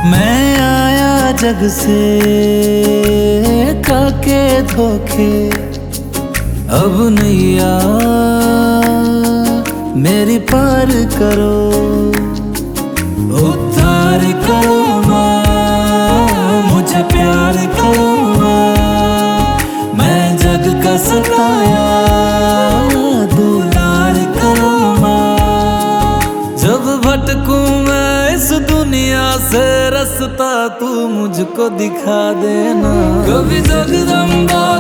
मैं आया जग से खाके धोखे, अब नैया मेरी पार करो, उद्धार करो माँ, मुझे प्यार करो माँ, मैं जग का सताया दुलार करो माँ। जब भटकूं मैं इस दुनिया से रास्ता तू मुझको दिखा देना, कभी जगदम्बा